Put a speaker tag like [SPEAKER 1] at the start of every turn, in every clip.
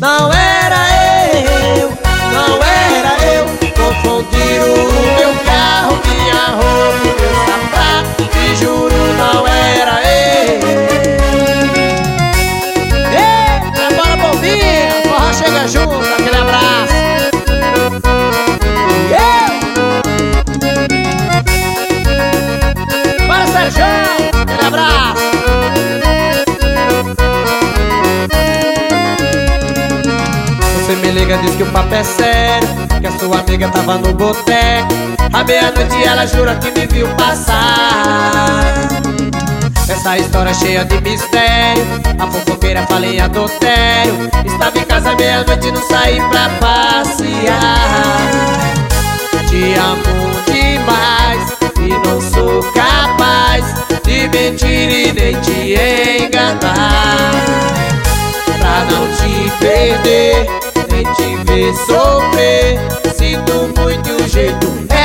[SPEAKER 1] não era eu, não era eu. Confundiram o meu carro, minha roupa, meu sapato, te juro, não era eu. Ei, agora bombinha, forró chega junto, aquele abraço. Bora, Sérgio, aquele abraço. Você me liga, diz que o papo é sério, que a sua amiga tava no boteco. À meia-noite ela jura que me viu passar. Essa história é cheia de mistério, a fofoqueira fala em adultério. Estava em casa à meia-noite e não saí pra passear. Te amo demais e não sou capaz de mentir e nem te enganar. Pra não te perder, nem te ver sofrer, sinto muito e o jeito é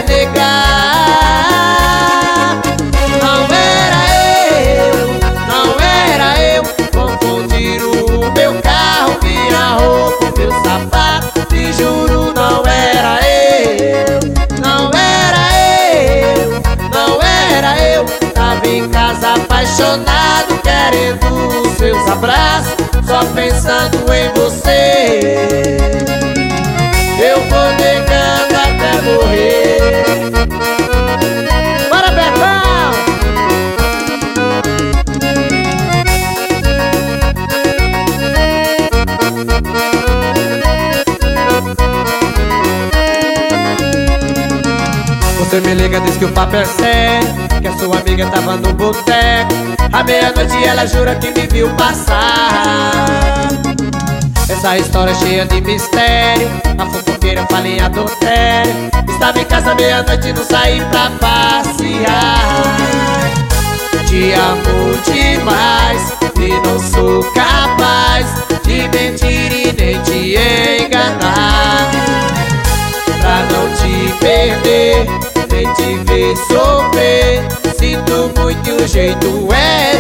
[SPEAKER 1] negar. Não era eu, não era eu. Confundiram o meu carro, minha roupa, meu sapato, te juro, não era eu, não era eu, não era eu. Tava em casa apaixonado, querendo os seus abraços, só pensando em você. Eu vou negando até morrer. Bora, Betão! Você me liga, diz que o papo é sério, que a sua amiga tava no boteco. À meia-noite ela jura que me viu passar. Essa história é cheia de mistério, a fofoqueira fala em adultério. Estava em casa à meia-noite e não saí pra passear. Te amo demais e não sou capaz de mentir e nem te enganar. Pra não te perder, nem te ver sofrer, sinto muito e o jeito é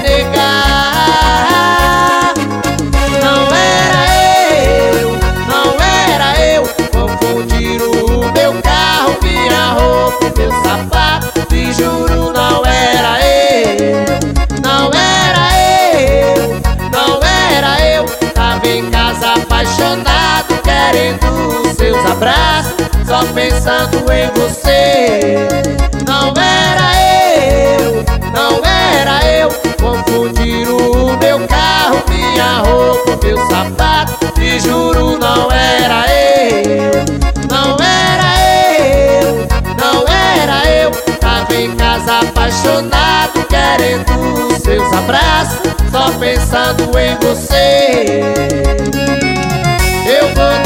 [SPEAKER 1] negar. Não era eu, não era eu. Confundiram o meu carro, minha roupa, meu sapato, te juro, não era eu, não era eu, não era eu. Tava em casa apaixonado, querendo os seus abraços, só pensando em você. Não era eu, não era eu. Confundiram o meu carro, minha roupa, meu sapato, te juro, não era eu, não era eu, não era eu. Tava em casa apaixonado, querendo os seus abraços, só pensando em você. Eu vou